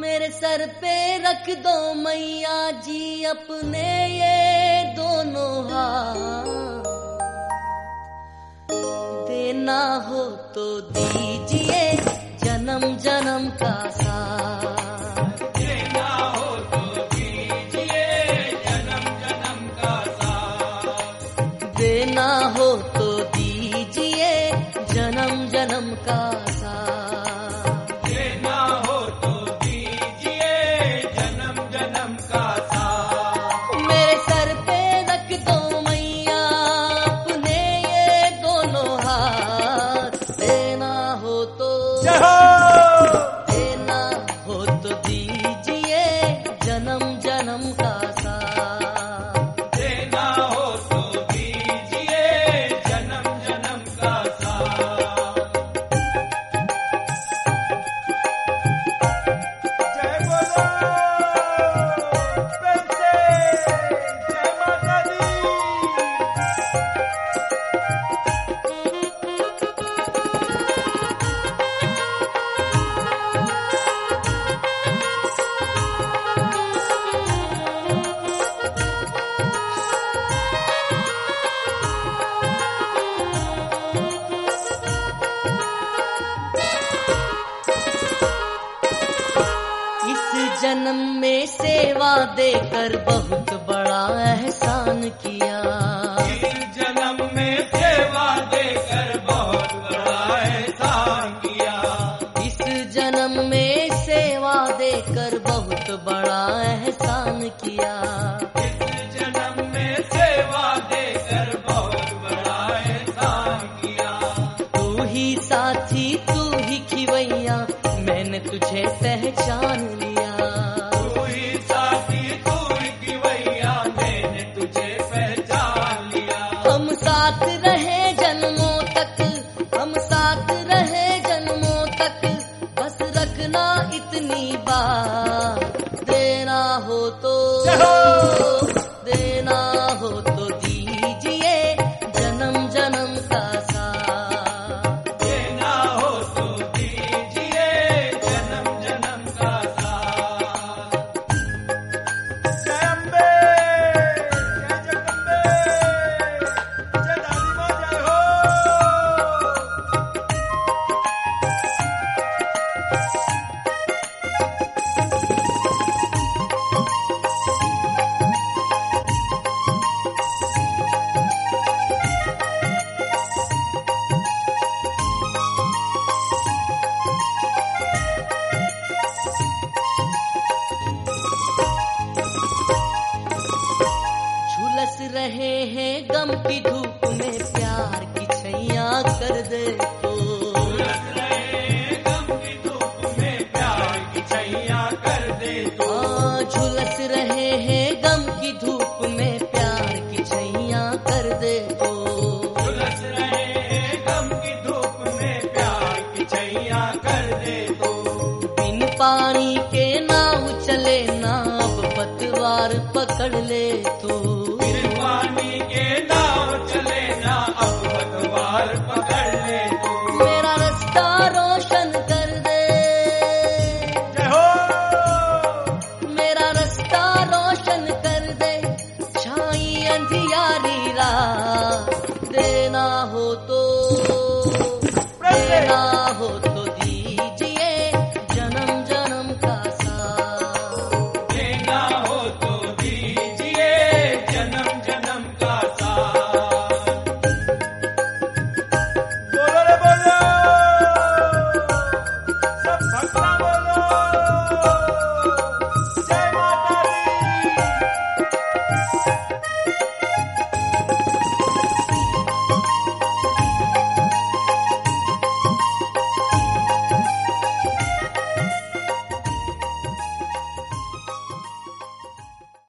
मेरे सर पे रख दो मैया जी अपने ये दोनों हाथ, देना हो तो दीजिए जन्म जन्म का साथ, देना हो तो दीजिए जन्म जन्म का साथ, देना हो तो दीजिए जन्म जन्म का साथ, देना हो तो दीजिए जन्म जन्म का साथ। मेरे सर पे रख दो मैया अपने ये दोनों हाथ, देना हो तो देना हो तो दीजिए जन्म जन्म का साथ, देना हो तो दीजिए जन्म जन्म का साथ। जय बोलो प्रेम से जय माता दी। इस जन्म में सेवा देकर बहुत बड़ा एहसान किया, इस जन्म में सेवा देकर बहुत बड़ा एहसान किया, इस जन्म में सेवा देकर बहुत बड़ा एहसान किया, इस जन्म में सेवा देकर बहुत बड़ा एहसान किया। तू ही साथी तू ही खिवैया मैंने तुझे पहचान लिया, तू ही साथी तू ही खिवैया मैंने तुझे पहचान लिया। हम साथ रहे जन्मों तक, हम साथ रहे जन्मों तक, बस रखना इतनी बात, देना हो तो देना हो तो दीजिए जन्म जन्म का साथ, देना हो तो दीजिए जन्म जन्म का साथ। जय अम्बे, जय जगदम्बे, जय दादी माँ जय हो। झुलस रहे हैं गम की धूप में प्यार की छैया कर दे तो, झुलस रहे गम की धूप में प्यार की छैया कर दे तो, झुलस रहे हैं गम की धूप में प्यार की छैया कर दे तो, झुलस रहे गम की धूप में प्यार की छैया कर दे तो, बिन पानी के नाव चले नाव पतवार पकड़ ले तो,